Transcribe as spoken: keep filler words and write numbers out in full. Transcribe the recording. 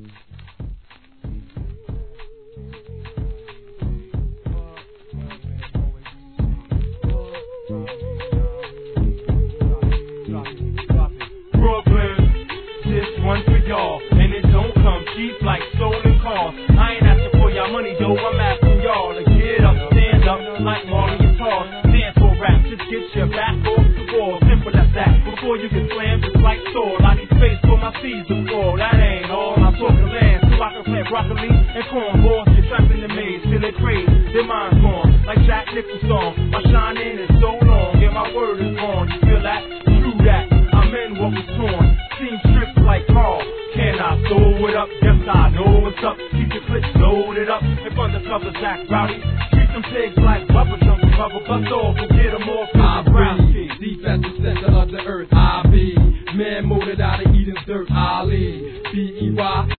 Brooklyn, this one for y'all, and it don't come cheap like stolen cars. I ain't asking for y'all money, though, I'm asking y'all to get up, stand up, like Marley and Tars. Dance for rap, just get your back off the wall, simple as that. Before you get slammed, just like Thor, I need space for my seeds to fall. That ain't all, I talk the land, so I can plant broccoli and cornballs. Get trapped in the maze, till it crazy, their mind's gone, like Jack Nichol's song. My shine in is so long, yeah, my word is gone. You feel that? True that. I'm in what was torn. Seem stripped like Carl. Can I throw it up? Yes, I know what's up. Keep your clips loaded up. If undercover Zach Rowdy, treat them pigs like rubber jungle rubber. Bust off and get them off. I breathe deep at the center of the earth. I be man molded out of Eden's dirt. Ali, B E Y.